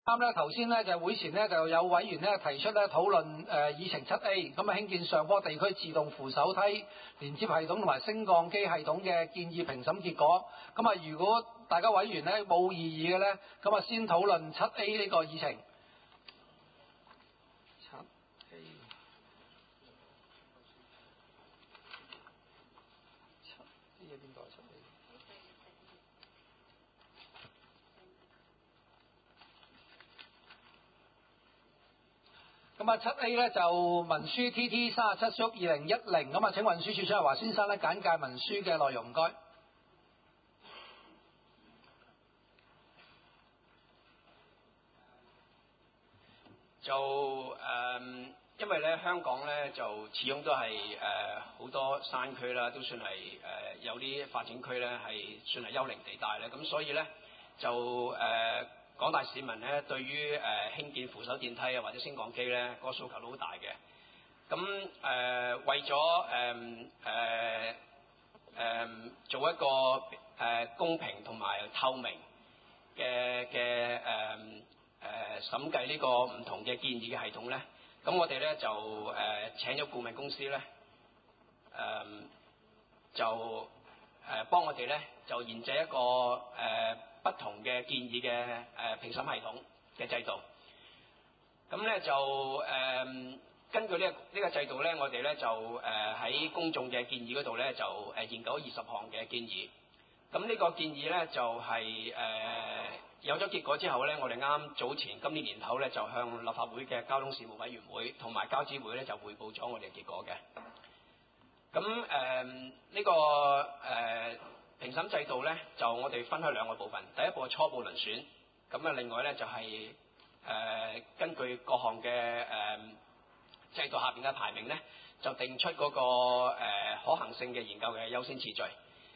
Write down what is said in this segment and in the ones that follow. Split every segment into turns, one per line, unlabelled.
啱咧，頭先咧就會前咧就有委員咧提出咧討論議程7A，咁啊興建上坡地區自動扶手梯連接系統同埋升降機系統嘅建議評審結果。咁啊，如果大家委員咧冇異議嘅咧，咁啊先討論7A 呢個議程。7A 邊度啊？7A。咁啊，7A 咧就文書 TT 37/2010，咁啊請運輸署長華先生咧簡介文書嘅內容，唔該。
因為咧香港咧就始終都係好多山區啦，都算係有啲發展區咧係算係幽靈地帶咧，咁所以咧就廣大市民咧對於興建扶手電梯啊或者升降機咧個訴求都好大嘅。咁為咗做一個公平同埋透明嘅審計呢個唔同嘅建議嘅系統咧，咁我哋咧就請咗顧問公司咧就幫我哋咧就研製一個不同嘅建議嘅評審系統嘅制度。咁咧就根據呢個制度咧，我哋咧就喺公眾嘅建議嗰度咧就研究20項嘅建議。咁呢個建議咧就係有咗結果之後咧，我哋啱早前今年年頭咧就向立法會嘅交通事務委員會同埋交諮會咧就彙報咗我哋嘅結果嘅。咁呢個評審制度咧就我哋分開兩個部分，第一步係初步遴選，咁啊另外咧就係根據各項嘅制度下邊嘅排名咧，就定出嗰個可行性嘅研究嘅優先次序。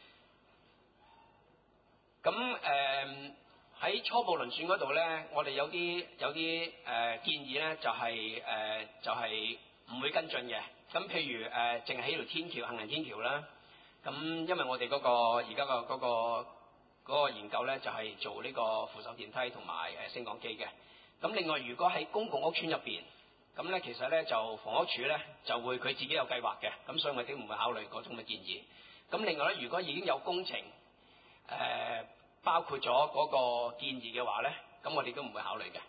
咁喺初步遴選嗰度咧，我哋有啲建議咧就係唔會跟進嘅。咁譬如淨係起條天橋行人天橋啦。咁因為我哋嗰個而家嗰個研究咧就係做呢個扶手電梯同埋升降機嘅。咁另外如果喺公共屋邨入邊，咁咧其實咧就房屋署咧就會佢自己有計劃嘅，咁所以我哋唔會考慮嗰種嘅建議。咁另外咧，如果已經有工程包括咗嗰個建議嘅話咧，咁我哋都唔會考慮嘅。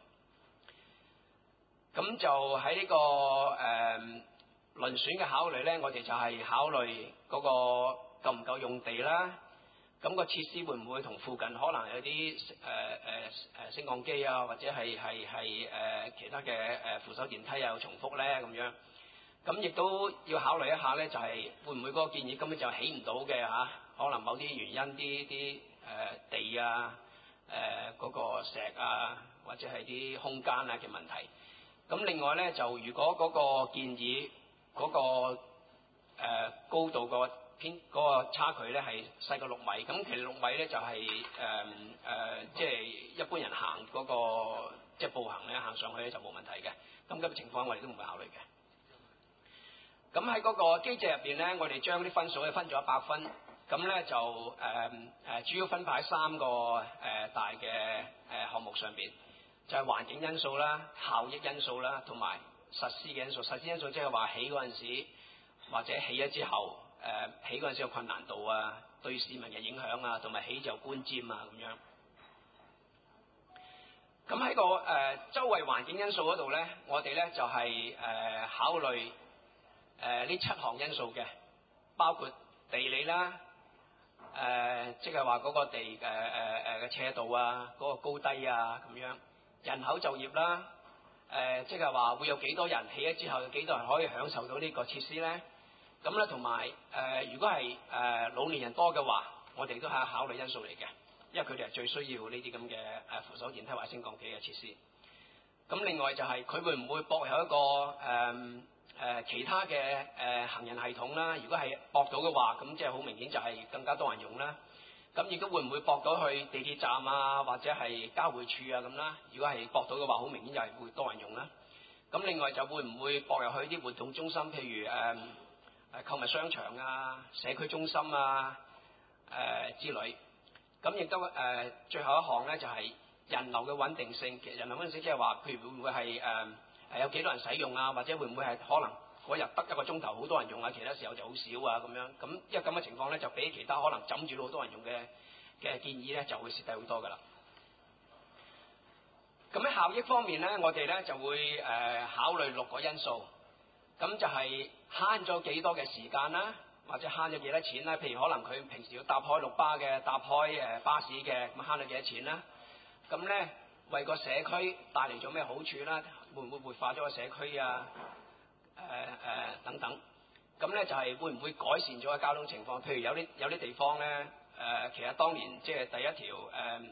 咁就喺呢個遴選嘅考慮咧，我哋就係考慮嗰個夠唔夠用地啦，咁個設施會唔會同附近可能有啲升降機啊，或者係其他嘅扶手電梯啊有重複咧咁樣。咁亦都要考慮一下咧，就係會唔會嗰個建議根本就起唔到嘅嚇，可能某啲原因啲地啊嗰個石啊或者係啲空間啊嘅問題。咁另外咧就如果嗰個建議嗰個高度個嗰個差距咧係細過6米，咁其實6米咧就係即係一般人行嗰個即係步行咧行上去咧就冇問題嘅。咁嘅情況我哋都唔會考慮嘅。咁喺嗰個機制入邊咧，我哋將啲分數咧分咗100分，咁咧就主要分派喺3個大嘅項目上邊，就係環境因素啦、效益因素啦，同埋實施嘅因素。實施因素即係話起嗰陣時，或者起咗之後，起嗰陣時嘅困難度啊，對市民嘅影響啊，同埋起就觀瞻啊咁樣。咁喺個周圍環境因素嗰度咧，我哋咧就係考慮呢7項因素嘅，包括地理啦，即係話嗰個地嘅斜度啊，嗰個高低啊咁樣，人口就業啦，即係話會有幾多人起咗之後，有幾多人可以享受到呢個設施咧？咁咧同埋如果係老年人多嘅話，我哋都係考慮因素嚟嘅，因為佢哋係最需要呢啲咁嘅扶手電梯或者升降機嘅設施。咁另外就係佢會唔會駁有一個其他嘅行人系統啦？如果係駁到嘅話，咁即係好明顯就係更加多人用啦。咁亦都會唔會駁到去地鐵站啊，或者係交匯處啊咁啦？如果係駁到嘅話，好明顯就係會多人用啦。咁另外就會唔會駁入去啲活動中心，譬如購物商場啊、社區中心啊之類。咁亦都最後一項咧就係人流嘅穩定性。其實人流穩定性即係話，譬如會唔會係有幾多人使用啊，或者會唔會係可能嗰日得1個鐘頭好多人用啊，其他時候就好少啊咁樣。咁因為咁嘅情況咧，就比其他可能枕住好多人用嘅建議咧，就會蝕底好多㗎啦。咁喺效益方面咧，我哋咧就會考慮6個因素。咁就係慳咗幾多嘅時間啦，或者慳咗幾多錢啦。譬如可能佢平時要搭開6巴嘅，搭開巴士嘅，咁慳咗幾多錢啦。咁咧為個社區帶嚟咗咩好處啦？會唔會活化咗個社區啊？等等。咁咧就係會唔會改善咗個交通情況？譬如有啲地方咧其實當年即係第一條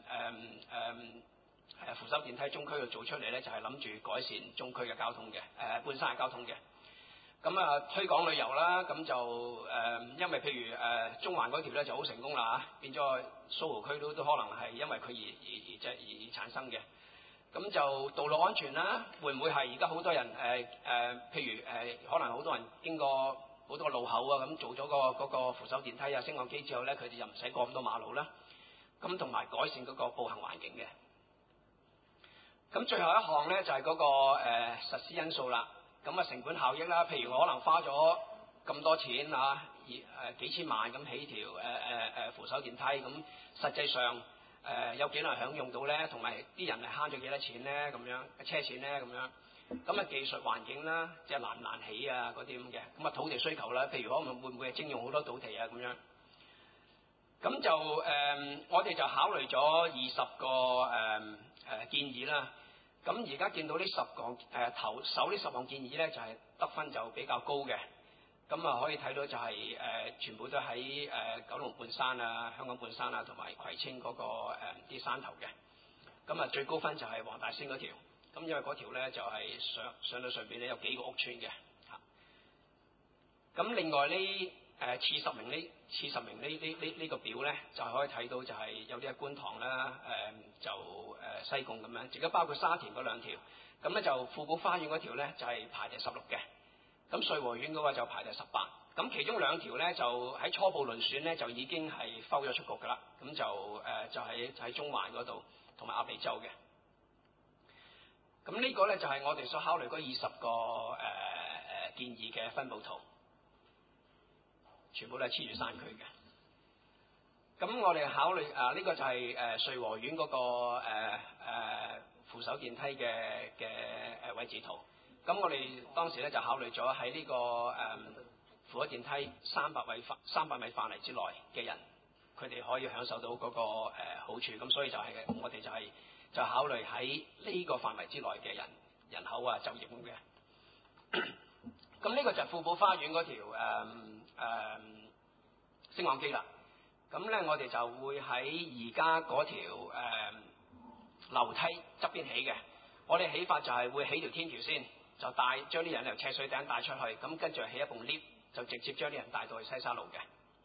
扶手電梯中區度做出嚟咧，就係諗住改善中區嘅交通嘅半山嘅交通嘅。咁推廣旅遊啦，咁就因為譬如中環嗰條咧就好成功啦嚇，變咗蘇豪區都可能係因為佢而產生嘅。咁就道路安全啦，會唔會係而家好多人譬如可能好多人經過好多個路口啊，咁做咗嗰個扶手電梯啊、升降機之後咧，佢哋就唔使過咁多馬路啦。咁同埋改善嗰個步行環境嘅。咁最後一項咧就係嗰個實施因素啦。咁成本效益啦，譬如我可能花咗咁多錢啊，幾千萬咁起條扶手電梯，咁實際上有幾多人享用到咧？同埋啲人係慳咗幾多錢咧？咁樣車錢咧？咁樣咁技術環境啦，即係難唔難起啊嗰啲咁嘅。咁土地需求啦，譬如可能會唔會係徵用好多土地啊咁樣。咁就我哋就考慮咗20個建議啦。咁而家見到呢10項頭首呢10項建議咧，就係得分就比較高嘅。咁可以睇到就係全部都喺九龍半山啊、香港半山啊同埋葵青嗰個啲山頭嘅。咁最高分就係黃大仙嗰條。咁因為嗰條咧就係上到上邊咧有幾個屋邨嘅嚇。咁另外呢次10名呢個表咧，就可以睇到就係有啲喺觀塘啦，就西貢咁樣，亦都包括沙田嗰2條。咁咧就富寶花園嗰條咧就係排第16嘅，咁瑞和苑嗰個就排第18。咁其中2條咧就喺初步遴選咧就已經係拋咗出局㗎啦。咁就喺中環嗰度同埋鴨脷洲嘅。咁呢個咧就係我哋所考慮嗰20個建議嘅分佈圖。全部都係黐住山區嘅。咁我哋考慮呢個就係瑞和苑嗰個扶手電梯嘅位置圖。咁我哋當時咧就考慮咗喺呢個扶手電梯300米範圍之內嘅人，佢哋可以享受到嗰個好處。咁所以我哋就考慮喺呢個範圍之內嘅人口啊就業咁嘅。咁呢個就係富寶花園嗰條升降機啦。咁咧我哋就會喺而家嗰條樓梯側邊起嘅。我哋起法就係會起條天橋先，就將啲人由赤水頂帶出去，咁跟住起一部 lift， 就直接將啲人帶到去西沙路嘅。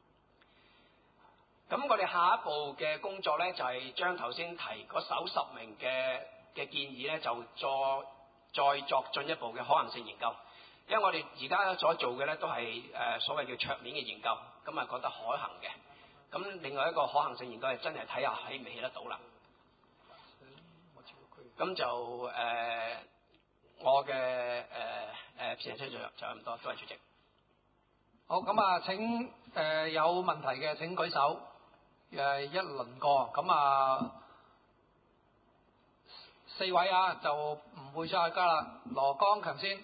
咁我哋下一步嘅工作咧，就係將頭先提嗰首10名嘅建議咧，就再作進一步嘅可行性研究。因為我哋而家所做嘅咧都係所謂叫桌面嘅研究，咁覺得可行嘅。咁另外一個可行性研究係真係睇下起唔起得到啦。咁就我嘅presentation就咁多，多謝主席。
好，咁請有問題嘅請舉手，一輪過。咁4位就唔會再加啦。羅江強先。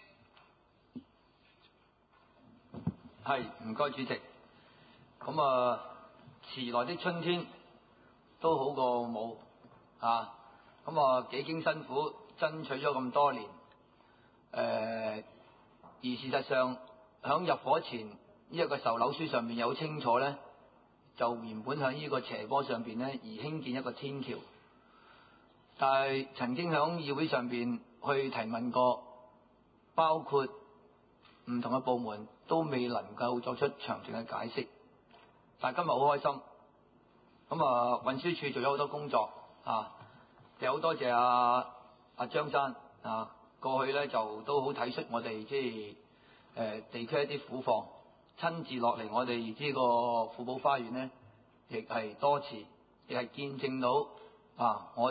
係，唔該主席。咁遲來的春天都好過冇啊。咁幾經辛苦爭取咗咁多年，而事實上響入伙前呢一個售樓書上面有清楚咧，就原本響呢個斜坡上邊咧而興建一個天橋，但係曾經響議會上邊去提問過，包括唔同嘅部門都未能夠作出詳盡嘅解釋。但係今日好開心，運輸署做咗好多工作又好多謝阿張生過去咧就都好體恤我哋即係地區一啲苦況，親自落嚟我哋呢個富寶花園咧，亦係多次，亦係見證到我哋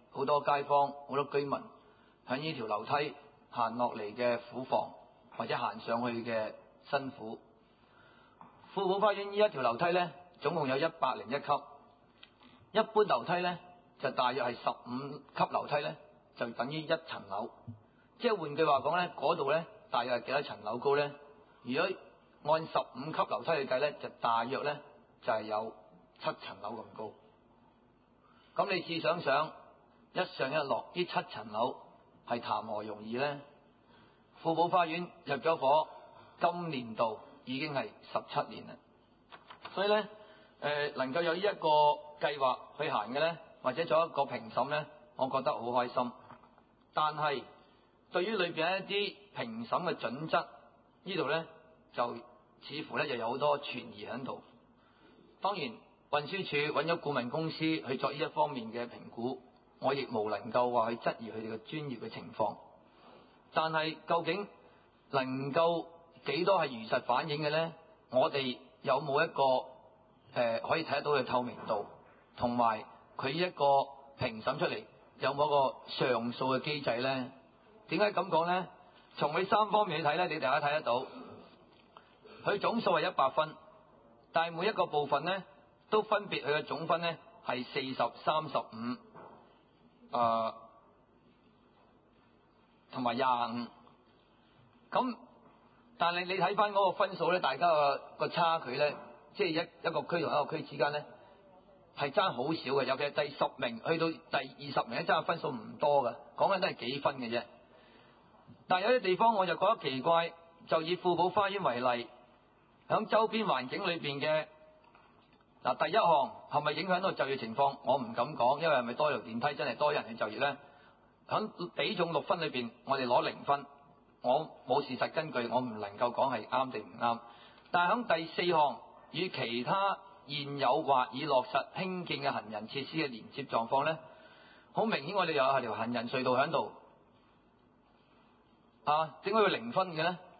好多街坊、好多居民喺呢條樓梯行落嚟嘅苦況，或者行上去嘅辛苦。富寶花園呢一條樓梯呢，總共有101級，一般樓梯呢，就大約係15級樓梯呢，就等於1層樓。即係換句話講呢，嗰度呢，大約係幾多層樓高呢？如果按15級樓梯去計呢，就大約呢，就係有7層樓咁高。咁你試想想，一上一落呢7層樓係談何容易呢？富寶花園入咗伙，今年度已經係17年啦。所以呢，能夠有呢一個計劃去行嘅呢，或者做一個評審呢，我覺得好開心。但係對於裏邊一啲評審嘅準則，呢度呢，就似乎呢就有好多存疑喺度。當然運輸署揾咗顧問公司去作呢一方面嘅評估，我亦無能夠話去質疑佢哋嘅專業嘅情況。但係究竟能夠幾多係如實反映嘅呢？我哋有冇一個可以睇得到嘅透明度，同埋佢一個評審出嚟有冇一個上訴嘅機制呢？點解咁講呢？從佢3方面去睇呢，你大家睇得到，佢總數係100分，但係每一個部分呢，都分別佢嘅總分呢係40、35，同埋25。咁但係你睇翻嗰個分數呢，大家個差距呢，即係一個區同一個區之間呢，係爭好少嘅。尤其係第10名去到第20名咧，爭嘅分數唔多嘅，講緊都係幾分嘅啫。但係有啲地方我就覺得奇怪，就以富寶花園為例，響周邊環境裏邊嘅第一項係咪影響到就業情況？我唔敢講，因為係咪多條電梯真係多人去就業呢？響比重6分裏邊，我哋攞0分，我冇事實根據，我唔能夠講係啱定唔啱。但係響第4項與其他現有或已落實興建嘅行人設施嘅連接狀況呢，好明顯我哋有係條行人隧道喺度，點解要0分嘅呢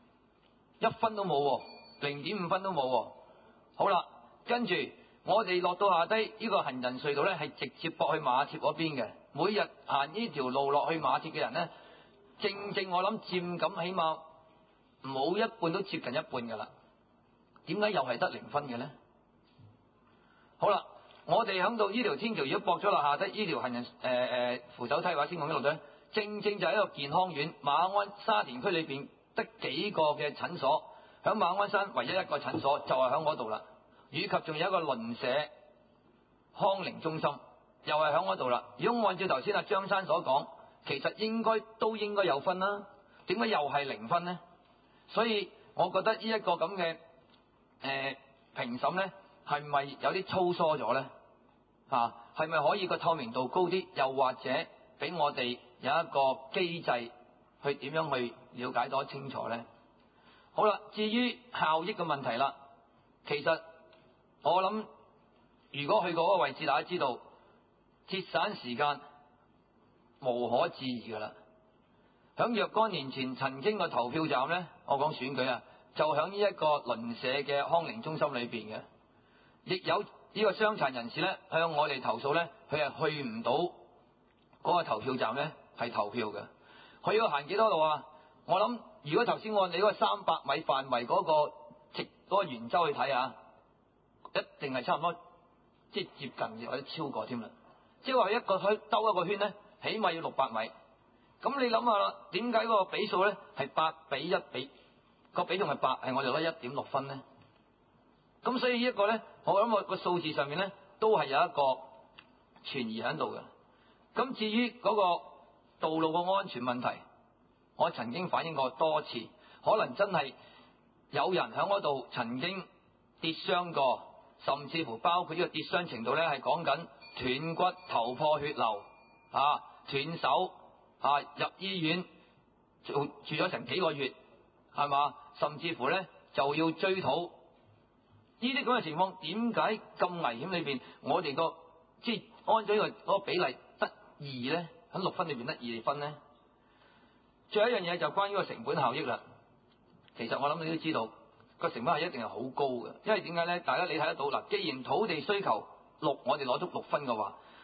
？1分都冇，0.5分都冇。好啦，跟住我哋落到下低呢個行人隧道呢，係直接駁去馬貼嗰邊嘅。每日行呢條路落去馬貼嘅人呢，正我諗佔咁起碼冇一半都接近一半㗎啦。點解又係得0分嘅呢？好啦，我哋響到呢條天橋如果駁咗落下低呢條行人扶手梯或者天虹一路呢，正就係一個健康院。馬鞍沙田區裏邊得幾個嘅診所，響馬鞍山唯一一個診所就係響嗰度啦。以及仲有一個鄰舍康寧中心，又係響嗰度啦。如果按照頭先阿張生所講，其實應該有分啦，點解又係0分呢？所以我覺得呢一個咁嘅評審呢，係咪有啲粗疏咗呢？係咪可以個透明度高啲？又或者俾我哋有一個機制去點樣去了解多清楚呢？好啦，至於效益嘅問題啦，其實我諗如果去過嗰個位置，大家知道節省時間無可置疑㗎啦。響若干年前曾經個投票站呢，我講選舉就響呢一個鄰舍嘅康寧中心裏邊嘅，亦有呢個傷殘人士呢向我哋投訴呢，佢係去唔到嗰個投票站呢係投票嘅。佢要行幾多路啊？我諗如果頭先按你嗰個300米範圍嗰個直嗰個圓周去睇下，一定係差唔多即係接近嘅，或者超過添啦。即係話一個去兜一個圈呢，起碼要600米。咁你諗下啦，點解嗰個比數呢係8比1比個比重係8，係我哋攞1.6分呢？咁所以呢一個呢，我諗我個數字上面呢，都係有一個存疑喺度嘅。咁至於嗰個道路嘅安全問題，我曾經反映過多次，可能真係有人喺嗰度曾經跌傷過，甚至乎包括呢個跌傷程度呢，係講緊斷骨、頭破血流、斷手、入醫院住咗成幾個月，係嘛？甚至乎呢就要追討。呢啲咁嘅情況，點解咁危險裏邊，我哋個即係按咗嗰個比例得2呢？喺6分裏邊得2分呢？最後一樣嘢就關於個成本效益啦。其實我諗你都知道個成本係一定係好高嘅，因為點解呢？大家你睇得到嗱，既然土地需求6，我哋攞足6分嘅話，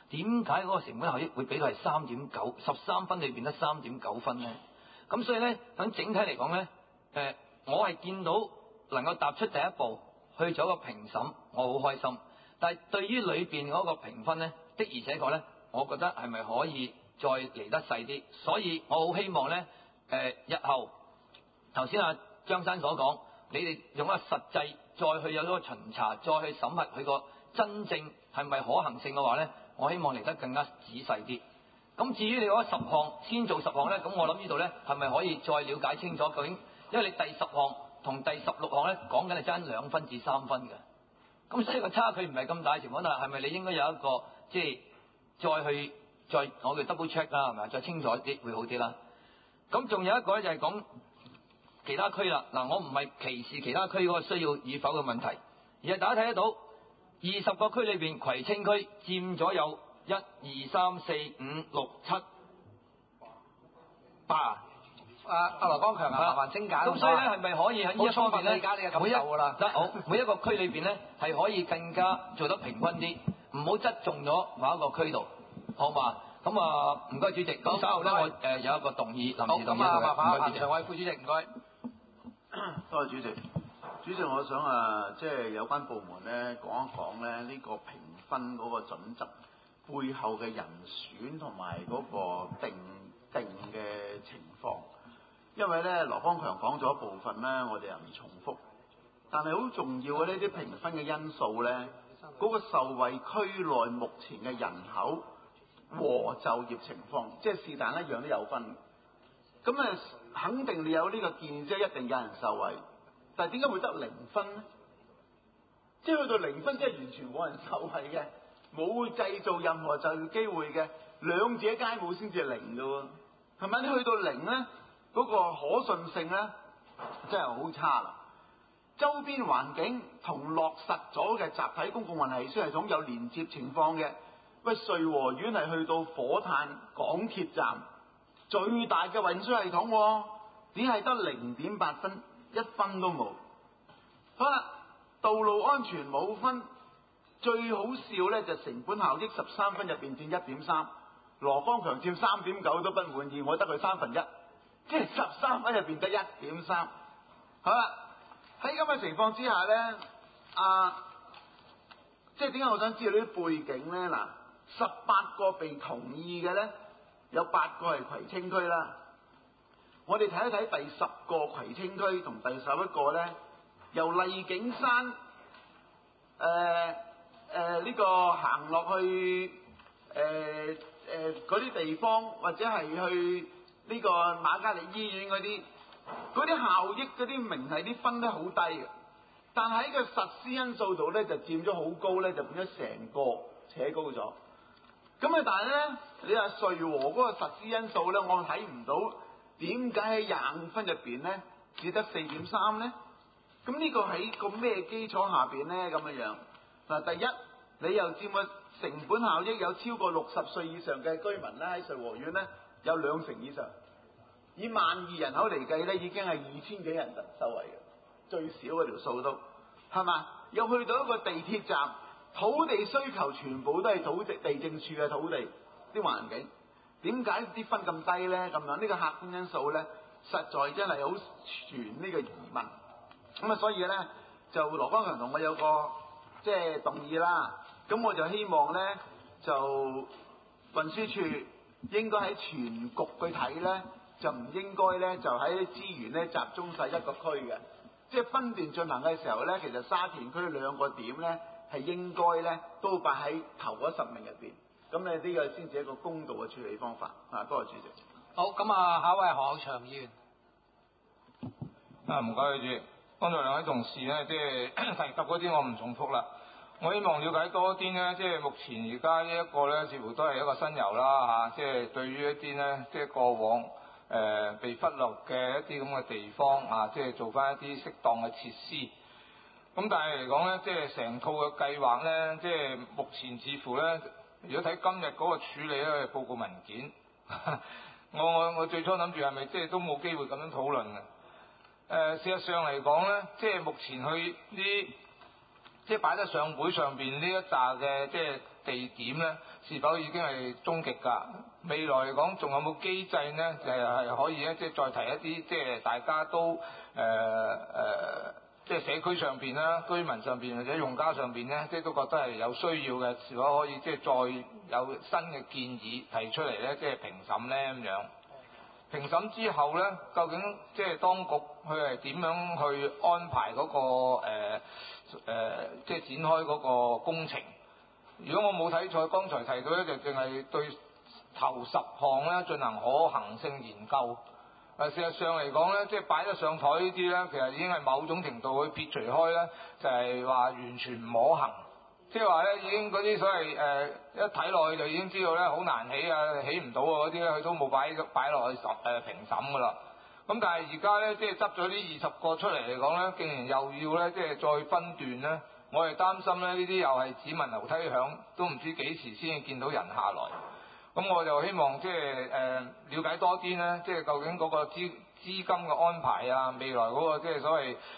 點解嗰個成本效益會俾到係3.9 13分裏邊得3.9分咧？咁所以咧，喺整體嚟講咧，我係見到能夠踏出第一步去做一個評審，我好開心。但係對於裏邊嗰個評分咧，的而且確咧，我覺得係咪可以再嚟得細啲？所以我好希望咧，日後頭先阿張生所講，你哋用一個實際再去有一個巡查，再去審核佢個真正係咪可行性嘅話咧，我希望嚟得更加仔細啲。咁至於你嗰10項先做10項咧，咁我諗呢度咧係咪可以再了解清楚究竟？因為你第10項同第16項咧講緊係爭2分至3分嘅，咁所以個差距唔係咁大嘅情況下，係咪你應該有一個即係再我哋 double check 啦，係咪？再清楚啲會好啲啦。咁仲有一個咧就係講其他區啦。嗱，我唔係歧視其他區嗰個需要與否嘅問題，而係大家睇得到20個區裏邊，葵青區佔咗有1、2、3、4、5、6、7、8。
阿羅光強啊，麻煩精簡。
咁所以咧，係咪可以喺呢一方面咧，
理解你嘅感受㗎啦？
好，每一個區裏邊咧係可以更加做得平均啲，唔好側重咗某一個區度，好嘛？咁啊，唔該主席。咁稍後咧，我有一個動議，臨時動議
好，咁啊，麻煩
唔該
常委副主席，唔該。
多謝主席。主席，我想即係有關部門咧講一講咧呢個評分嗰個準則背後嘅人選同埋嗰個定嘅情況。因為咧，羅光強講咗一部分咧，我哋又唔重複。但係好重要嘅呢啲評分嘅因素咧，嗰個受惠區內目前嘅人口和就業情況，即係是但一樣都有分。咁肯定你有呢個建議，即係一定有人受惠。但係點解會得0分呢？即係去到0分，即係完全冇人受惠嘅，冇製造任何就業機會嘅，兩者皆冇先至係0嘅喎，係咪？你去到0咧，嗰個可信性咧真係好差啦。周邊環境同落實咗嘅集體公共運輸系統有連接情況嘅，喂，瑞和苑係去到火炭港鐵站最大嘅運輸系統喎，只係得0.8分，1分都冇。好啦，道路安全冇分，最好笑咧就成本效益13分入邊佔1.3，羅光強佔3.9都不滿意，我得佢1/3，即係13分入邊得1.3。好啦，喺咁嘅情況之下咧，即係點解我想知道呢啲背景咧？嗱，18個被同意嘅咧，有8個係葵青區啦。我哋睇一睇第10個葵青區同第11個咧，由麗景山呢個行落去嗰啲地方，或者係去呢個瑪嘉烈醫院嗰啲效益嗰啲明係啲分得好低嘅，但係喺個實施因素度咧就佔咗好高咧，就變咗成個扯高咗。咁但係咧，你話瑞和嗰個實施因素咧，我睇唔到點解喺25分入邊咧只得4.3咧？咁呢個喺個咩基礎下邊咧？咁樣嗱，第一你又佔個成本效益有超過60歲以上嘅居民咧，喺瑞和苑咧有20%以上。以12000人口嚟計咧，已經係2000幾人受惠嘅，最少嗰條數都係嘛？又去到一個地鐵站，土地需求全部都係地政處嘅土地啲環境，點解啲分咁低咧？咁樣呢個客觀因素咧，實在真係好存呢個疑問。咁所以咧就羅光強同我有個即係動議啦。咁我就希望咧就運輸處應該喺全局去睇咧。就唔應該咧，就喺資源咧集中晒一個區嘅，即係分段進行嘅時候咧，其實沙田區2個點咧係應該咧都擺喺頭嗰10名入邊，咁你呢個先至係一個公道嘅處理方法。多謝主席。
好，咁下一位何厚祥議員。
唔該主席，剛才兩位同事咧，即係提及嗰啲我唔重複啦。我希望了解多啲咧，即係目前而家呢一個咧，似乎都係一個新猷啦嚇，即係對於一啲咧，即係過往被忽略嘅一啲咁嘅地方即係做翻一啲適當嘅設施。咁但係嚟講咧，即係成套嘅計劃咧，即係目前似乎咧，如果睇今日嗰個處理咧報告文件，我最初諗住係咪即係都冇機會咁樣討論嘅？事實上嚟講咧，即係目前去啲即係擺得上會上邊呢一紮嘅即係地點咧，是否已經係終極㗎？未來嚟講，仲有冇機制咧？就係可以咧，即係再提一啲，即係大家都即係社區上邊啦、居民上邊或者用家上邊咧，即係都覺得係有需要嘅，是否可以即係再有新嘅建議提出嚟咧？即係評審咧咁樣。評審之後咧，究竟即係當局佢係點樣去安排嗰個即係展開嗰個工程？如果我冇睇錯，剛才提到咧就淨係對頭10項咧進行可行性研究。事實上嚟講咧，即係擺得上台呢啲咧，其實已經係某種程度去撇除開咧，就係話完全唔可行。即係話咧，已經嗰啲所謂一睇落去就已經知道咧，好難起啊，起唔到啊嗰啲咧，佢都冇擺落去評審㗎啦。咁但係而家咧，即係執咗呢20個出嚟嚟講咧，竟然又要咧，即係再分段咧，我係擔心咧，呢啲又係只聞樓梯響，都唔知幾時先至見到人下來。咁我就希望即係了解多啲咧，即係究竟嗰個資金嘅安排啊，未來嗰個即係所謂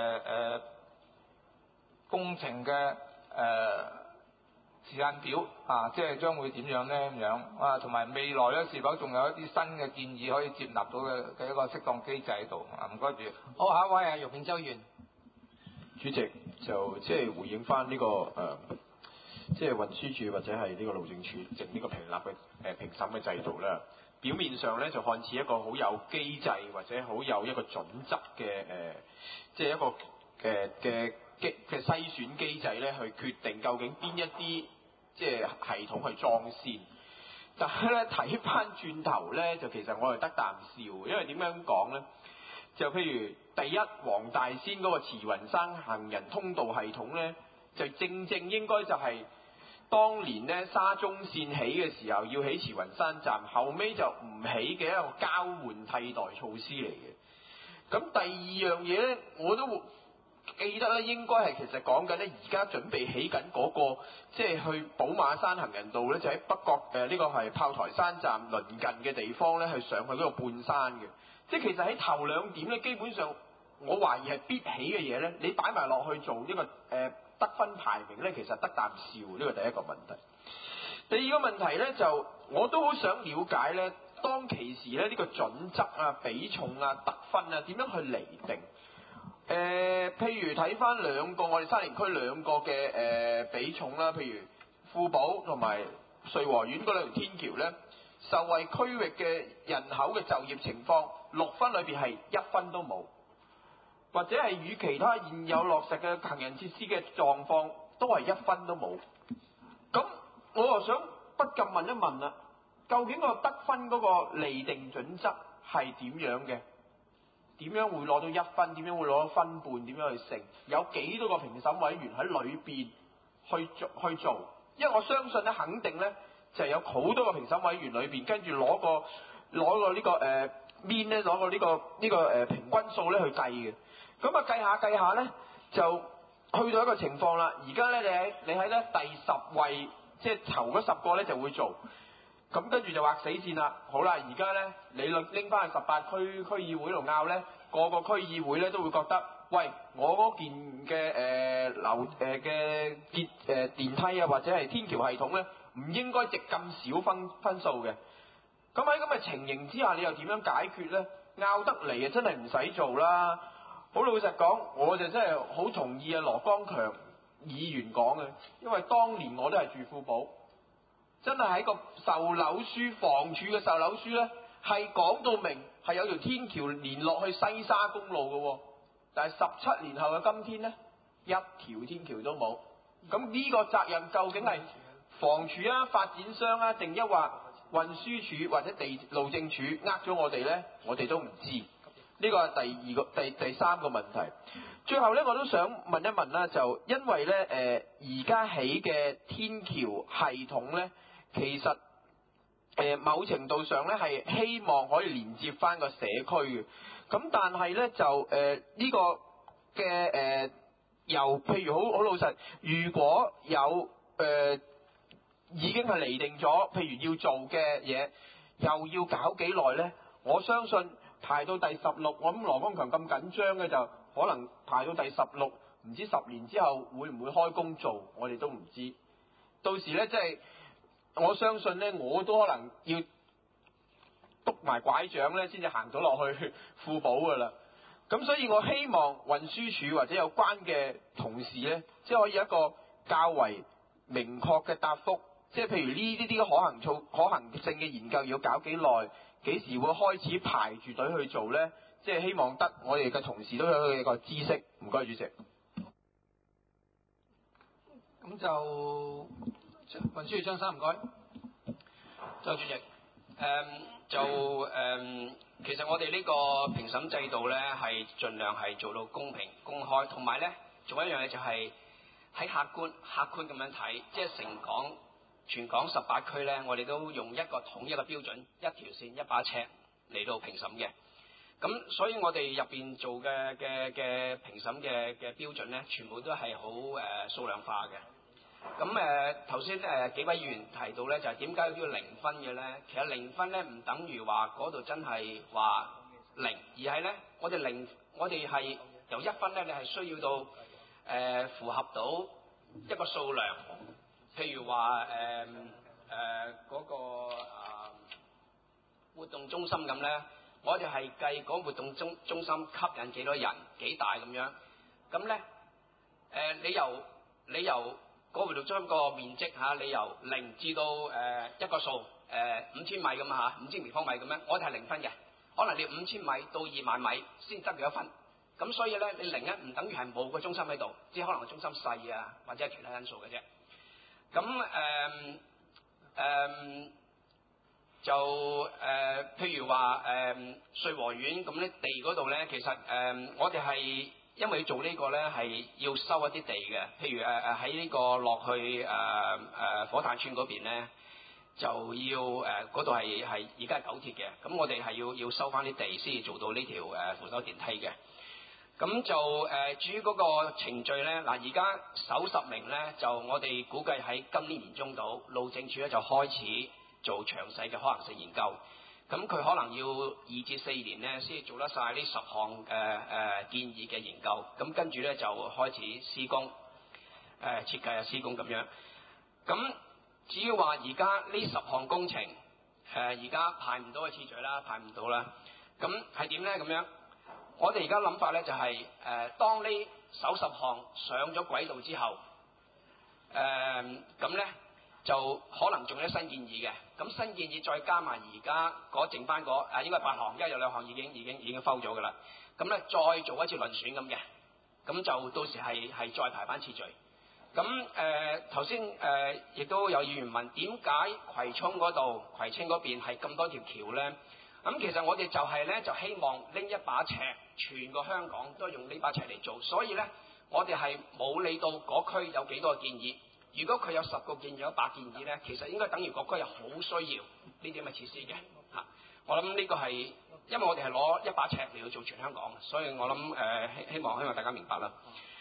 工程嘅時間表啊，即係將會點樣咧咁樣啊，同埋未來咧是否仲有一啲新嘅建議可以接納到嘅一個適當機制喺度啊？唔該主席。
好，下一位係容平洲議員。
主席就即係回應翻呢個即係運輸署或者係呢個路政署整呢個評審嘅制度啦。表面上咧就看似一個好有機制或者好有一個準則嘅即係一個嘅篩選機制咧，去決定究竟邊一啲即係系統去裝先。但係咧睇翻轉頭咧，就其實我係得啖笑，因為點樣講咧？就譬如第一黃大仙嗰個慈雲山行人通道系統咧，就正應該就係當年咧沙中線起嘅時候要起慈雲山站，後尾就唔起嘅一個交換替代措施嚟嘅。咁第二樣嘢咧，我都記得咧，應該係其實講緊咧，而家準備起緊嗰個即係去寶馬山行人道咧，就喺北角呢個係炮台山站鄰近嘅地方咧，去上去嗰個半山嘅。即係其實喺頭2點咧，基本上我懷疑係必起嘅嘢咧，你擺埋落去做呢個得分排名咧，其實得啖笑，呢個第一個問題。第二個問題咧，就我都好想了解咧，當其時咧呢個準則啊、比重啊、得分啊點樣去釐定？譬如睇翻2個我哋沙田區2個嘅比重啦，譬如富寶同埋瑞和苑嗰2條天橋咧，受惠區域嘅人口嘅就業情況，6分裏邊係1分都冇，或者係與其他現有落實嘅行人設施嘅狀況都係1分都冇。咁我又想不禁問一問啦，究竟個得分嗰個釐定準則係點樣嘅？點樣會攞到1分？點樣會攞到分半？點樣去成？有幾多個評審委員喺裏邊去做？因為我相信咧，肯定咧就係有好多個評審委員裏邊，跟住攞個呢個面咧，攞個呢個平均數咧去計嘅。咁啊計下咧，就去到一個情況啦。而家咧你喺咧第10位，即係頭嗰10個咧就會做。咁跟住就劃死線啦。好啦，而家咧你拎翻去18區議會度拗咧，個個區議會咧都會覺得，喂，我嗰件嘅樓嘅電梯啊，或者係天橋系統咧，唔應該值咁少分數嘅。咁喺咁嘅情形之下，你又點樣解決咧？拗得嚟啊，真係唔使做啦。好老實講，我就真係好同意啊羅光強議員講嘅，因為當年我都係住富寶。真係喺個售樓書房署嘅售樓書咧，係講到明係有條天橋連落去西沙公路嘅喎，但係17年後嘅今天咧，一條天橋都冇。咁呢個責任究竟係房署啊、發展商啊，定抑或運輸署或者路政署呃咗我哋咧？我哋都唔知。呢個係第三個問題。最後咧，我都想問一問啦，就因為咧而家起嘅天橋系統咧，其實某程度上咧係希望可以連接翻個社區嘅。咁但係咧就呢個嘅由譬如好老實，如果有已經係釐定咗，譬如要做嘅嘢，又要搞幾耐咧？我相信排到第16，我諗羅光強咁緊張嘅就可能排到第16，唔知10年之後會唔會開工做，我哋都唔知。 到時咧即係我相信咧，我都可能要篤埋拐杖咧，先至行到落去富寶噶啦。咁所以我希望運輸署或者有關嘅同事咧，即係可以一個較為明確嘅答覆，即係譬如呢啲可行性嘅研究要搞幾耐，幾時會開始排住隊去做咧？即係希望得我哋嘅同事都有一個知識。唔該，主席。
咁就運輸署張生唔該。
周主席，其實我哋呢個評審制度咧，係盡量係做到公平、公開，同埋咧，仲有一樣嘢就係喺客觀咁樣睇，即係全港18區咧，我哋都用一個統一嘅標準，一條線一把尺嚟到評審嘅。咁所以我哋入邊做嘅評審嘅標準咧，全部都係好數量化嘅。咁頭先幾位議員提到咧，就係點解要0分嘅咧？其實0分咧唔等於話嗰度真係話0，而係咧我哋係由1分咧，你係需要到符合到一個數量，譬如話嗰個活動中心咁咧，我哋係計嗰活動中心吸引幾多人、幾大咁樣。咁咧你由嗰活動中心個面積嚇，你由0至到一個數5000米咁嚇，5000平方米咁樣，我哋係0分嘅。可能你5000米到2萬米先得佢1分。咁所以咧，你0唔等於係冇個中心喺度，即係可能個中心細啊，或者係其他因素嘅啫。咁譬如話瑞和苑咁咧地嗰度咧，其實我哋係因為要做呢個咧係要收一啲地嘅，譬如喺呢個落去火炭村嗰邊咧，就要嗰度係而家係九鐵嘅，咁我哋係要收翻啲地先至做到呢條扶手電梯嘅。咁就至於嗰個程序咧，嗱而家首10名咧，就我哋估計喺今年年中度，路政署咧就開始做詳細嘅可行性研究。咁佢可能要2至4年咧，先至做得晒呢10項建議嘅研究。咁跟住咧就開始施工，設計啊施工咁樣。咁至於話而家呢10項工程，而家排唔到嘅次序啦，排唔到啦。咁係點咧？咁樣，我哋而家諗法咧就係當呢首10項上咗軌道之後，咁咧就可能仲有新建議嘅。咁新建議再加埋而家嗰剩翻應該8項，因為有2項已經摟咗㗎啦。咁咧再做一次輪選咁嘅，咁就到時係再排翻次序。咁頭先亦都有議員問點解葵涌嗰度、葵青嗰邊係咁多條橋咧？咁其實我哋就係咧就希望拎一把尺，全個香港都用呢把尺嚟做，所以咧我哋係冇理到嗰區有幾多個建議。如果佢有10個建議、有100建議咧，其實應該等於嗰區係好需要呢啲咁嘅設施嘅嚇。我諗呢個係因為我哋係攞一把尺嚟去做全香港，所以我諗希望大家明白啦。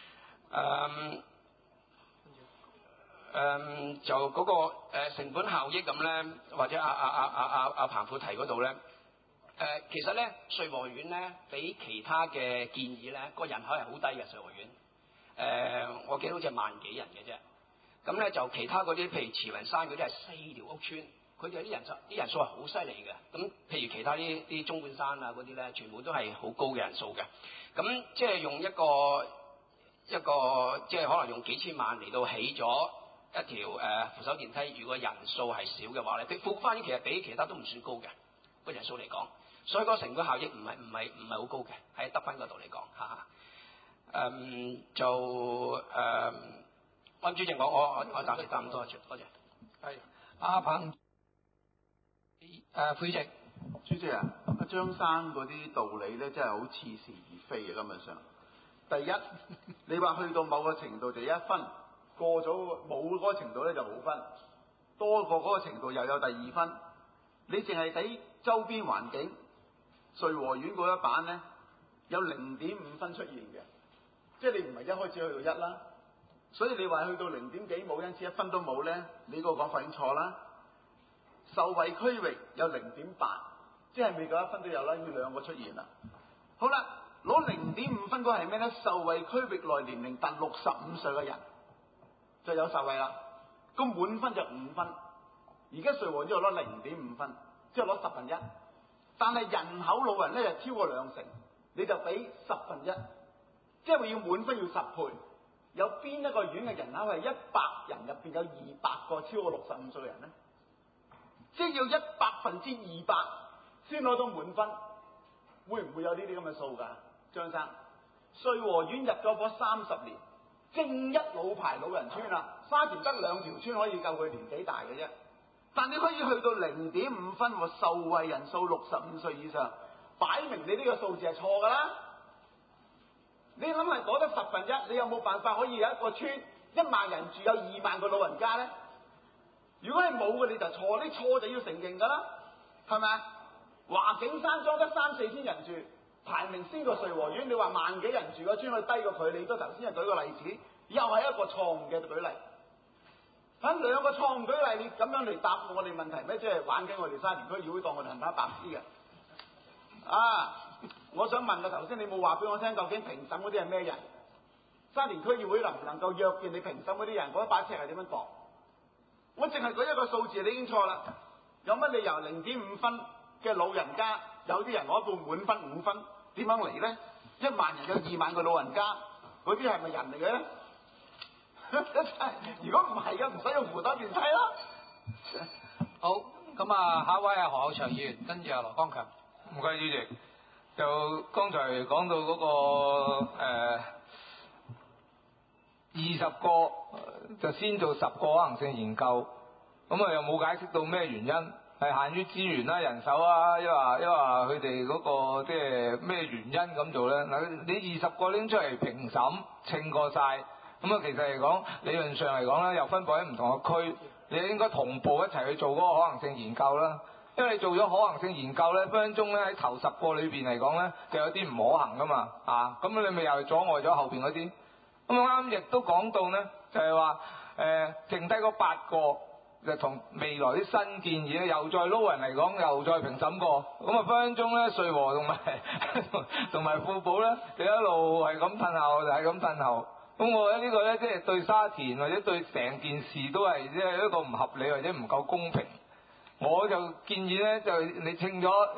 就嗰個成本效益咁咧，或者阿彭富提嗰度咧，其實咧瑞和苑咧比其他嘅建議咧個人口係好低嘅，瑞和苑我記得好似係萬幾人嘅啫。咁咧就其他嗰啲，譬如慈雲山嗰啲係4條屋村，佢哋啲人數係好犀利嘅。咁譬如其他啲中半山啊嗰啲咧，全部都係好高嘅人數嘅。咁即係用一個即係可能用幾千萬嚟到起咗一條扶手電梯，如果人數係少嘅話咧，富翻其實比其他都唔算高嘅個人數嚟講，所以嗰個成本效益唔係好高嘅，喺得分嗰度嚟講溫主席，我暫時答咁多，多謝。
係阿彭副主席，
主席啊，阿張生嗰啲道理咧，真係好似是而非嘅根本上。第一，你話去到某個程度就1分，過咗冇嗰個程度咧就冇分，多過嗰個程度又有第2分。你淨係睇周邊環境，瑞和苑嗰一版咧有0.5分出現嘅，即係你唔係一開始去到1啦。所以你話去到0點幾冇，因此1分都冇咧，你個講法已經錯啦。受惠區域有0.8，即係未夠1分都有啦，要2個出現啦。好啦，攞0.5分嗰係咩咧？受惠區域內年齡達65歲嘅人就有受惠啦。 個滿分就5分。而家穗禾只係攞0.5分，即係攞1/10。但係人口老人咧就超過2成，你就俾1/10，即係話要滿分要10倍。有邊一個院嘅人口係100人入邊有200個超過65歲嘅人咧？即係要200%先攞到滿分，會唔會有呢啲咁嘅數㗎？張生，穗禾苑入咗伙30年，正一老牌老人村啦，沙田得2條村可以夠佢年紀大嘅啫。但你可以去到0.5分喎，受惠人數65歲以上，擺明你呢個數字係錯㗎啦。你諗係攞得1/10，你有冇辦法可以有一個村1萬人住有2萬個老人家咧？如果你冇嘅你就錯，你錯就要承認㗎啦，係咪啊？華景山莊得3-4千人住，排名先過穗禾苑，你話萬幾人住個村去低過佢，你都頭先係舉個例子，又係一個錯誤嘅舉例。喺2個錯誤舉例，你咁樣嚟答我哋問題咩？即係玩緊我哋沙田區議會當我哋係咪白痴嘅？我想問頭先你冇話俾我聽，究竟評審嗰啲係咩人？沙田區議會能唔能夠約見你評審嗰啲人？嗰一把尺係點樣度？我淨係舉一個數字，你已經錯啦。有乜理由0.5分嘅老人家，有啲人攞到滿分5分，點樣嚟咧？1萬人有2萬個老人家，嗰啲係咪人嚟嘅咧？如果唔係嘅，唔使用扶手電梯啦。
好，咁啊，下一位係何厚祥議員，跟住啊羅光強。
唔該，主席。就剛才講到嗰、20個就先做10個可行性研究，咁啊又冇解釋到咩原因，係限於資源啦、人手啊，因為佢哋嗰個即係咩原因咁做咧？嗱，你20個拎出嚟評審稱過晒，咁啊其實嚟講理論上嚟講咧，又分佈喺唔同嘅區，你應該同步一齊去做嗰個可行性研究啦。因為你做咗可行性研究咧，分分鐘咧喺頭10個裏邊嚟講咧，就有啲唔可行噶嘛，咁你咪又阻礙咗後邊嗰啲。咁啱亦都講到咧，就係話剩低嗰8個就同未來啲新建議咧，又再撈人嚟講，又再評審過。咁啊分分鐘咧，穗禾同埋富寶咧，就一路係咁褪後，就係咁褪後。咁我覺得呢個咧，即係對沙田或者對成件事都係即係一個唔合理或者唔夠公平。我就建議咧，就你稱咗呢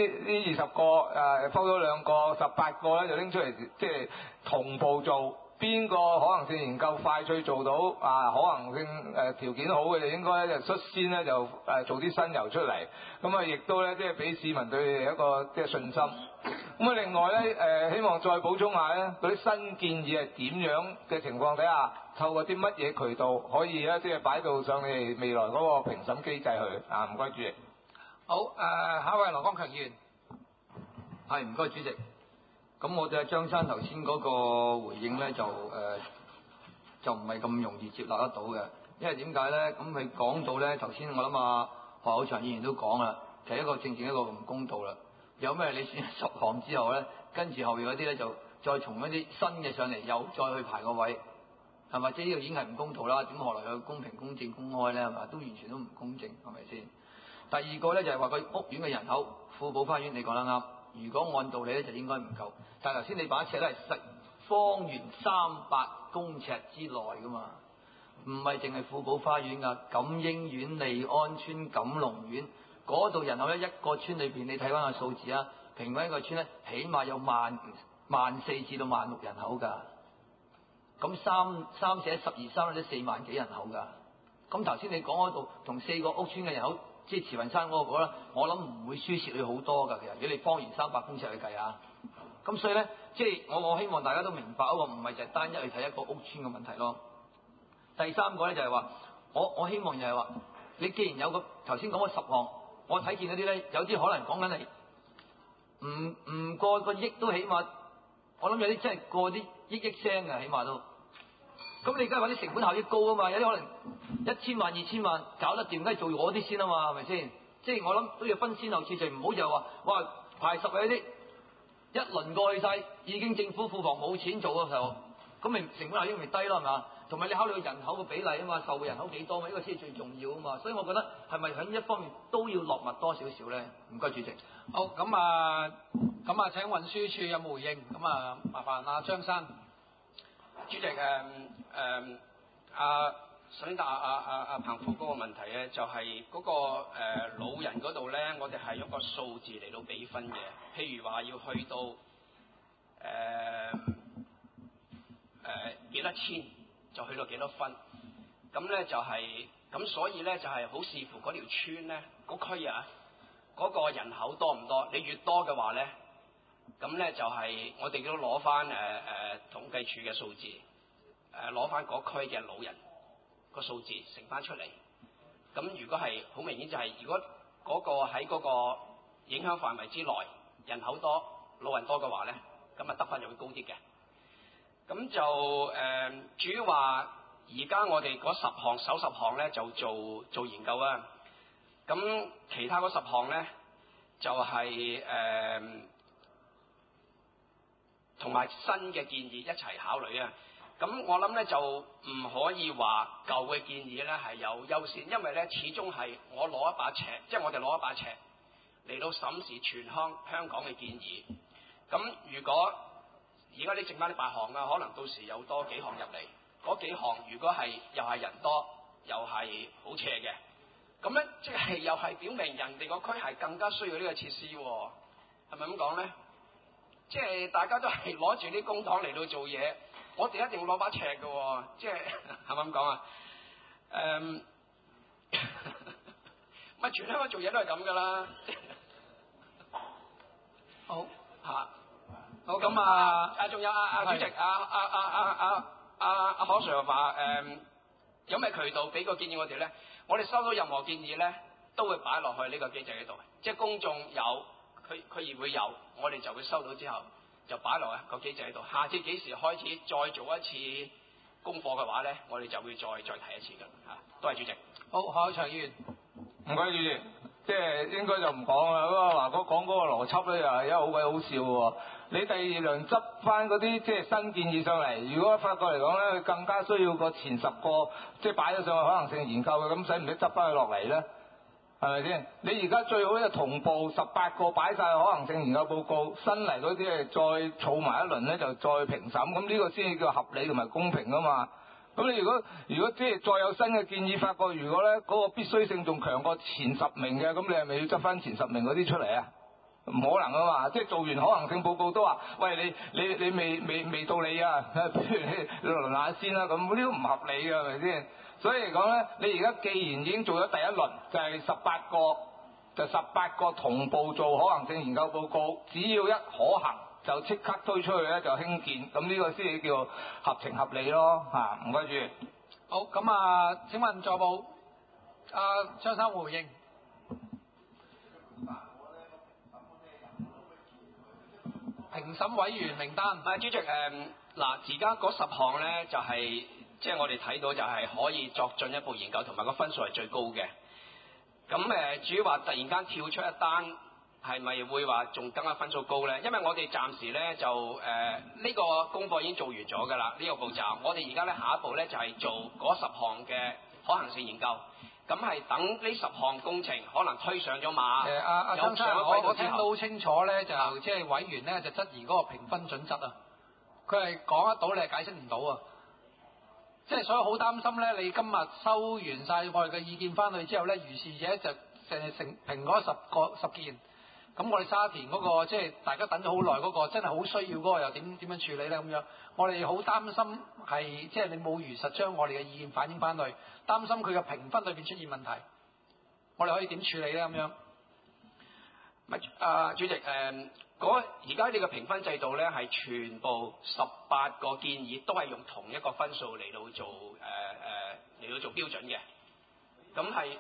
20個，抽咗2個，18個咧就拎出嚟，即係同步做。邊個可行性研究快脆做到可行性條件好嘅，就應該咧就率先咧就做啲新油出嚟。咁啊，亦都咧即係俾市民對佢哋一個即係信心。咁啊，另外咧希望再補充下咧，嗰啲新建議係點樣嘅情況底下，透過啲乜嘢渠道可以咧即係擺到上你哋未來嗰個評審機制去唔該主席。
好，下一位羅光強議員。
係，唔該主席。咁我哋張生頭先嗰個回應咧就唔係咁容易接納得到嘅，因為點解咧？咁佢講到咧頭先我諗何厚祥議員都講啦，其實正正一個唔公道啦。有咩你選10項之後咧，跟住後面嗰啲咧就再從一啲新嘅上嚟，又再去排個位，係咪？即係呢個已經係唔公道啦。點何來有公平、公正、公開咧？係咪？都完全都唔公正，係咪先？第二個咧就係話佢屋苑嘅人口，富寶花園你講得啱。如果按道理咧就應該唔夠，但係頭先你把尺咧係方圓300公尺之內噶嘛，唔係淨係富寶花園噶，錦英苑、利安村、錦龍苑嗰度人口咧，一個村裏邊你睇翻個數字啊，平均一個村咧起碼有14000至到16000人口㗎，咁三寫12、3都4萬幾人口㗎，咁頭先你講嗰度同4個屋村嘅人口。即係慈雲山嗰個咧，我諗唔會輸蝕你好多㗎。其實，如果你方圓300公尺去計啊，咁所以咧，即係我希望大家都明白嗰個唔係就係單一去睇一個屋村嘅問題咯。第三個咧就係話，我希望就係話，你既然有個頭先講嘅10項，我睇見嗰啲咧，有啲可能講緊係唔過個億都起碼，我諗有啲真係過啲億聲嘅，起碼都。咁你而家話啲成本效益高啊嘛，有啲可能1000萬、2000萬搞得掂，梗係做我啲先啊嘛，係咪先？即係我諗都要分先後次序，唔好就話哇排10嗰啲一輪過去晒，已經政府庫房冇錢做嘅時候，咁咪成本效益咪低咯，係嘛？同埋你考慮人口嘅比例啊嘛，受惠人口幾多嘛，呢個先係最重要啊嘛。所以我覺得係咪喺一方面都要落實多少少咧？唔該主席。
好，咁啊請運輸署有冇回應？咁麻煩張生。
主席首先答彭富嗰個問題咧，就係、嗰個老人嗰度咧，我哋係用個數字嚟到比分嘅。譬如話要去到幾多千，就去到幾多分。咁咧就係、咁，所以咧就係、好視乎嗰條村咧，嗰區啊，嗰、個人口多唔多？你越多嘅話咧，咁咧就係、我哋都攞翻統計處嘅數字，攞翻嗰區嘅老人個數字乘翻出嚟。咁如果係好明顯就係、如果嗰個喺嗰個影響範圍之內，人口多、老人多嘅話咧，咁啊得分就會高啲嘅。咁就至於話而家我哋嗰首10項咧就做研究啊。咁其他嗰10項咧就係同埋新嘅建議一齊考慮啊。咁我諗咧就唔可以話舊嘅建議咧係有優先，因為咧始終係我攞一把尺，即係我哋攞一把尺嚟到審視全香港嘅建議。咁如果而家你剩翻啲8項啊，可能到時有多幾項入嚟，嗰幾項如果係又係人多又係好斜嘅，咁咧即係又係表明人哋個區係更加需要呢個設施喎，係咪咁講咧？即係大家都係攞住啲公帑嚟到做嘢，我哋一定要攞把尺嘅喎，即係係咪咁講啊？咪全香港做嘢都係咁噶啦。
好
嚇。
好咁啊！
仲有主席何 Sir 話有咩渠道俾個建議我哋咧？我哋收到任何建議咧，都會擺落去呢個機制嗰度，即係公眾有，區議會有，我哋就會收到之後就擺落個機制喺度。下次幾時開始再做一次功課嘅話咧，我哋就會再提一次㗎嚇。多謝主席。
好，何厚祥議員。
唔該，主席。即係應該就唔講啦。嗰個華哥講嗰個邏輯咧，又係一好鬼好笑喎。你第二輪執翻嗰啲即係新建議上嚟，如果發覺嚟講咧，佢更加需要個前10個即係擺咗上去可能性研究嘅，咁使唔使執翻佢落嚟咧？係咪先？你而家最好就同步18個擺晒可能性研究報告，新嚟嗰啲係再儲埋一輪咧，就再評審，咁呢個先至叫合理同埋公平啊嘛。咁你如果即係再有新嘅建議，發覺如果咧嗰個必須性仲強過前10名嘅，咁你係咪要執翻前10名嗰啲出嚟啊？唔可能啊嘛！即係做完可能性報告都話，喂，你未到你啊，不如你輪下先啦。咁呢啲唔合理嘅係咪先？所以嚟講咧，你而家既然已經做咗第一輪，就係18個同步做可能性研究報告，只要一可行就即刻推出去咧就興建，咁呢個先至叫合情合理咯嚇。唔該主席。
好，咁啊，請問座部張生回應。評審委員名單。
主席而家嗰10項咧就係即係我哋睇到就係可以作進一步研究，同埋個分數係最高嘅。咁至於話突然間跳出一單，係咪會話仲更加分數高咧？因為我哋暫時咧就呢個功課已經做完咗㗎啦，呢個步驟。我哋而家咧下一步咧就係做嗰10項嘅可行性研究。咁係等呢10項工程可能推上咗馬，
張生，我聽到好清楚咧，就即係委員咧就質疑嗰個評分準則啊。佢係講得到，你係解釋唔到啊。即係所以好擔心咧，你今日收完晒我哋嘅意見翻去之後咧，如是者就成評嗰10件。咁我哋沙田嗰個即係大家等咗好耐嗰個，真係好需要嗰個又點樣處理咧？咁樣我哋好擔心係即係你冇如實將我哋嘅意見反映翻去，擔心佢嘅評分裏邊出現問題。我哋可以點處理咧？咁樣
主席而家呢個評分制度咧係全部18個建議都係用同一個分數嚟到做嚟到做標準嘅，咁係。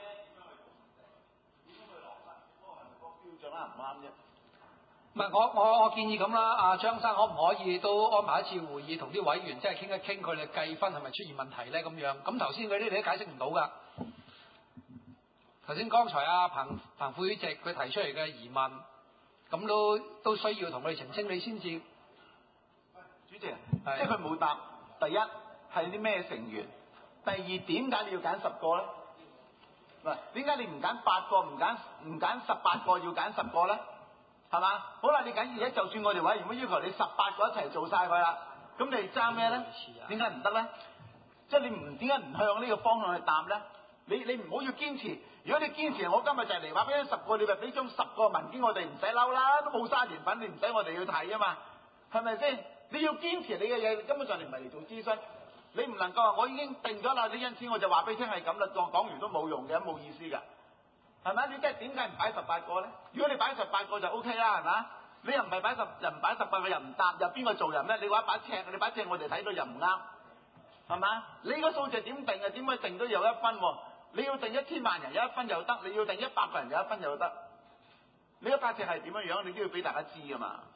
標準啱唔啱啫？
唔係我建議咁啦，阿張生可唔可以都安排一次會議同啲委員即係傾一傾佢哋計分係咪出現問題咧？咁樣咁頭先嗰啲你都解釋唔到㗎。頭先剛才阿彭副主席佢提出嚟嘅疑問，咁都需要同佢哋澄清，你先至。
主席，即係佢冇答。第一係啲咩成員？第二點解你要揀10個咧？嗱，點解你唔揀8個，唔揀18個，要揀10個咧？係嘛？好啦，你揀而家就算我哋委員會要求你18個一齊做晒佢啦，咁你爭咩咧？點解唔得咧？ 即係你唔點解唔向呢個方向去答咧？你唔好要堅持。如果你堅持，我今日就嚟話俾你10個，你咪俾張10個文件我哋唔使嬲啦，都冇沙田粉，你唔使我哋去睇啊嘛，係咪先？你要堅持你嘅嘢，根本上你唔係嚟做諮詢，你唔能夠話我已經定咗啦，你因此我就話俾你聽係咁啦，講完都冇用嘅，冇意思㗎，係咪？你即係點解唔擺18個咧？如果你擺18個就 OK 啦，係咪？你又唔係擺18個又唔答，又邊個做人咧？你話把尺，你把尺我哋睇到又唔啱，係嘛？你個數字點定啊？點解定都有1分喎？你要定1000萬人有1分又得，你要定100個人有1分又得。你個價值係點樣樣，你都要俾大家知噶嘛。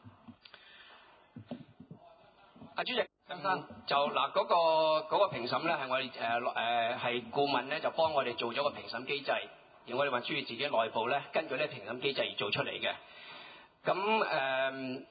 阿主席，張生就嗱嗰個評審咧係我哋係顧問咧就幫我哋做咗個評審機制，而我哋運輸署自己內部咧根據呢個評審機制而做出嚟嘅。咁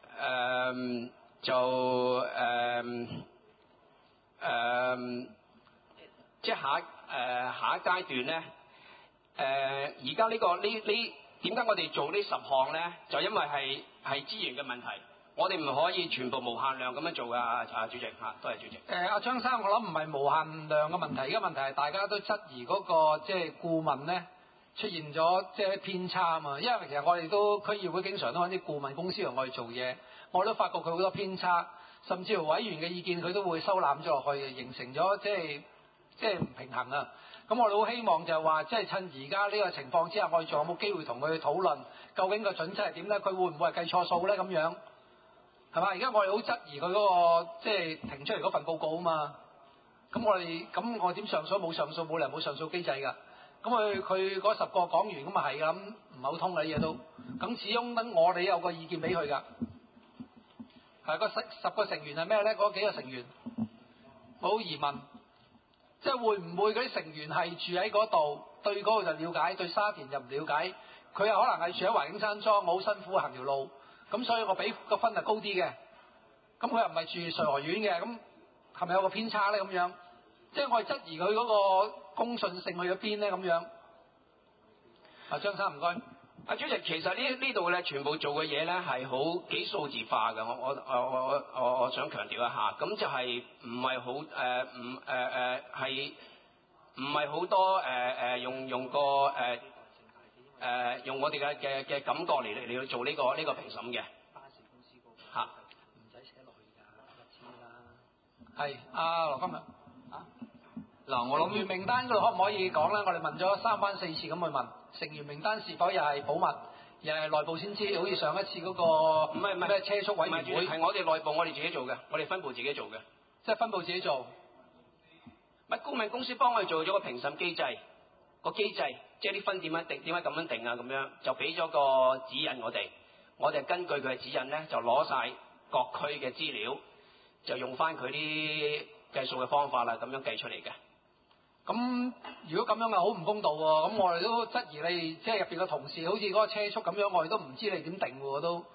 即係下一階段咧，而家點解我哋做呢10項咧？就因為係資源嘅問題，我哋唔可以全部無限量咁樣做㗎。阿主席嚇，多謝主席。
阿張生，我諗唔係無限量嘅問題，而家問題係大家都質疑嗰個即係顧問咧出現咗即係偏差啊嘛。因為其實我哋都區議會經常都揾啲顧問公司同我哋做嘢，我都發覺佢好多偏差，甚至乎委員嘅意見佢都會收攬咗落去，形成咗即係唔平衡啊！咁我哋好希望就係話，即係趁而家呢個情況之下，我哋仲有冇機會同佢討論，究竟個準則係點咧？佢會唔會係計錯數咧？咁樣係嘛？而家我哋好質疑佢嗰個即係停出嚟嗰份報告啊嘛。咁我點上訴？冇上訴，冇理由冇上訴機制㗎。咁佢嗰10個講完咁咪係㗎，咁唔係好通嘅啲嘢都。咁始終等我哋有個意見俾佢㗎。係個10個成員係咩咧？嗰幾個成員冇疑問。即係會唔會嗰啲成員係住喺嗰度，對嗰度就了解，對沙田就唔了解。佢又可能係住喺華景山莊，好辛苦行條路，咁所以我俾個分係高啲嘅。咁佢又唔係住瑞和苑嘅，咁係咪有個偏差咧？咁樣，即係我係質疑佢嗰個公信性去咗邊咧？咁樣。阿張生唔該。
阿主席，其實呢度咧，全部做嘅嘢咧係好幾數字化嘅。我想強調一下，咁就係唔係好係唔係好多用我哋嘅感覺嚟去做呢個評審嘅。
巴士公司嗰個嚇唔使寫落去㗎，一知啦。係阿羅金日啊。嗱，我諗成員名單嗰度可唔可以講咧？我哋問咗3番4次咁去問成員名單是否又係保密，又係內部先知？好似上一次嗰個唔係咩車速委員會，
係我哋內部我哋自己做嘅，我哋分部自己做嘅，
即係分部自己做。
乜顧問公司幫我哋做咗個評審機制，個機制即係啲分點樣定，點解咁樣定啊？咁樣就俾咗個指引我哋根據佢嘅指引咧，就攞晒各區嘅資料，就用翻佢啲計數嘅方法啦，咁樣計出嚟嘅。
咁如果咁樣係好唔公道喎，咁我哋都質疑你即係入邊嘅同事，好似嗰個車速咁樣，我哋都唔知你點定喎都。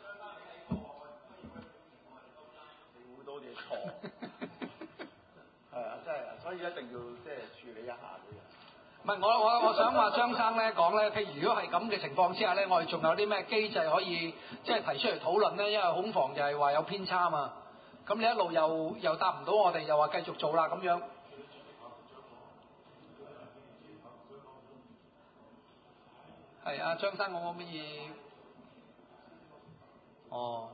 你好多嘢錯，係啊，真係啊，所以一定要即係處理一下佢。
唔係我想話張生咧講咧，譬如如果係咁嘅情況之下咧，我哋仲有啲咩機制可以即係提出嚟討論咧？因為恐防就係話有偏差嘛。咁你一路又答唔到我哋，又話繼續做啦咁樣。係啊，張生，我可唔可以？哦，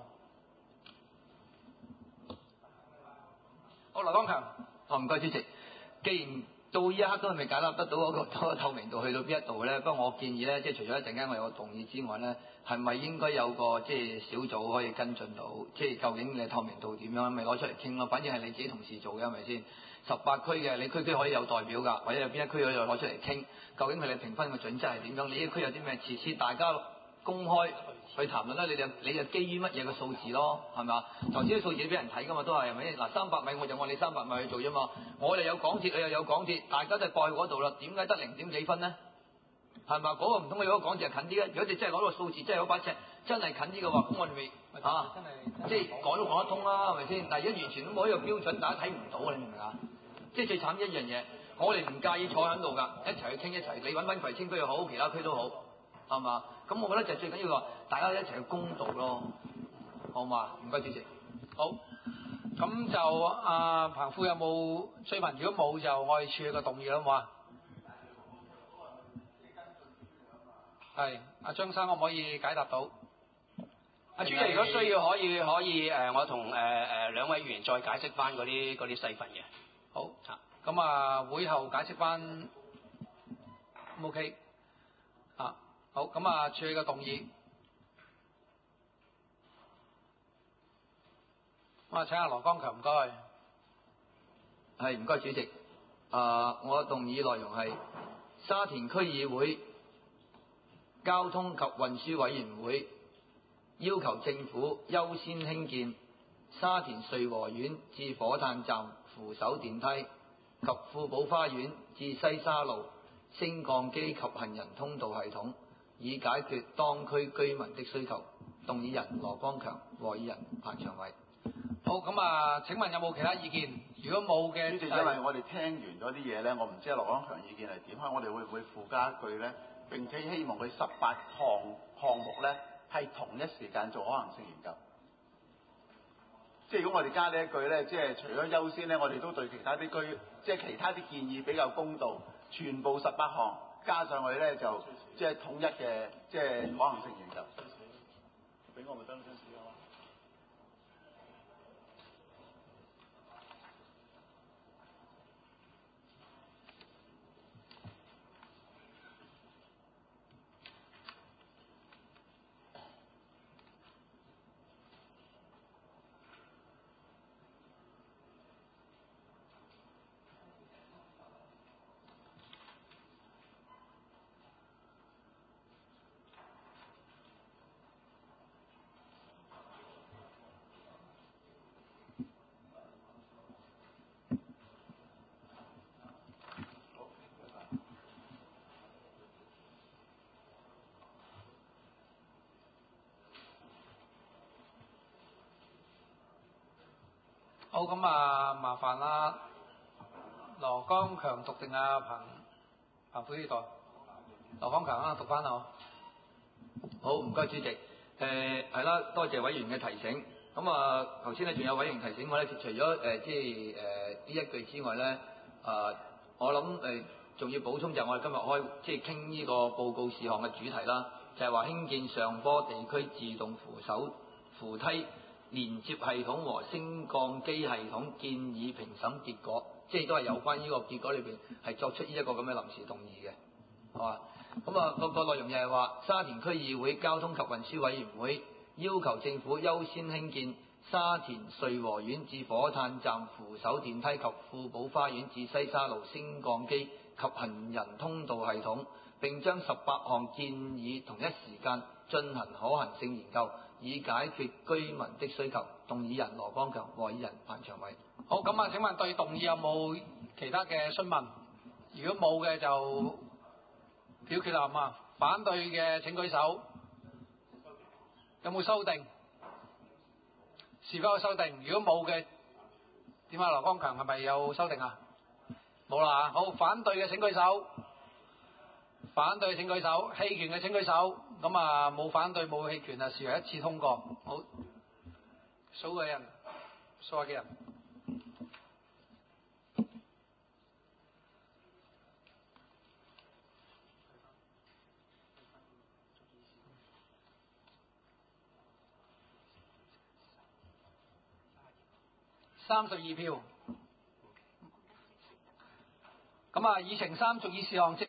好，劉光強。
唔該，主席。既然到呢一刻都係未解答得到嗰個透明度去到邊一度咧，不過我建議咧，即係除咗一陣間我有個同意之外咧，係咪應該有個即係小組可以跟進到，即係究竟你透明度點樣，咪攞出嚟傾咯？反正係你自己同事做嘅，係咪先？18區嘅，你區區可以有代表㗎，或者有邊一區可以攞出嚟傾，究竟佢哋評分嘅準則係點樣？你呢區有啲咩設施，大家公開去談論啦。你就基於乜嘢嘅數字咯，係咪啊？頭先啲數字俾人睇㗎嘛，都係係咪？嗱，300米我就按你300米去做啫嘛。我哋有港鐵，你又有港鐵，大家都係過去嗰度啦。點解得0點幾分呢？係咪？嗰個唔通你嗰個港鐵係近啲咧？如果你真係攞到數字，真係嗰把尺真係近啲嘅話，咁我哋咪即係講都講得通啦，係咪先？但係而家完全都冇一個標準，大家睇唔到啊！你明唔明啊？即係最慘一樣嘢，我哋唔介意坐喺度㗎，一齊去傾一齊。你揾返葵青區又好，其他區都好，係嘛？咁我覺得就最緊要話，大家一齊去公道咯，好嘛？唔該，主席。
好， 咁就彭副有冇追問？如果冇就我哋處理個動議啦，好唔好啊？係，阿張生可唔可以解答到？
主席，如果需要可以我同兩位議員再解釋翻嗰啲細份嘅。
好，咁會後解釋翻 OK。好，咁處理個動議。請阿羅光強，唔該。
係，唔該主席。我動議內容係沙田區議會交通及運輸委員會要求政府優先興建沙田瑞和苑至火炭站扶手電梯及富寶花園至西沙路升降機及行人通道系統，以解決當區居民的需求。動議人羅光強，和議人彭長偉。
好，咁請問有冇其他意見？如果冇嘅，
主席，因為我哋聽完嗰啲嘢咧，我唔知羅光強意見係點，我哋會唔會附加一句咧？並且希望佢18項目咧係同一時間做可行性研究。即係如果我哋加呢一句咧，即係除咗優先咧，我哋都對其他啲其他啲建議比較公道，全部18項加上去咧就即係統一嘅即係可行性研究。俾我咪得張紙啊！
好，咁麻煩啦，羅光強讀定彭副呢代？羅光強讀翻啦。
好，唔該主席。係啦，多謝委員嘅提醒。咁頭先咧仲有委員提醒我咧，除咗呢一句之外咧，我諗仲要補充就係我哋今日傾呢個報告事項嘅主題啦，就係話興建上坡地區自動扶梯連接系統和升降機系統建議評審結果，都係有關呢個結果裏邊係作出呢一個咁嘅臨時動議嘅，係嘛？咁個內容就係話沙田區議會交通及運輸委員會要求政府優先興建沙田瑞和苑至火炭站扶手電梯及富寶花園至西沙路升降機及行人通道系統，並將18項建議同一時間進行可行性研究，以解決居民的需求。動議人羅光強，和議人彭長偉。
好，咁請問對動議有冇其他嘅詢問？如果冇嘅就表決啦，嘛？反對嘅請舉手。有冇修訂？是否有修訂？如果冇嘅，點啊？羅光強係咪有修訂啊？冇啦。好，反對嘅請舉手。反對請舉手。棄權嘅請舉手。咁冇反對冇棄權視為一致通過。好，數個人，數下幾人？32票。咁議程3屬議事項即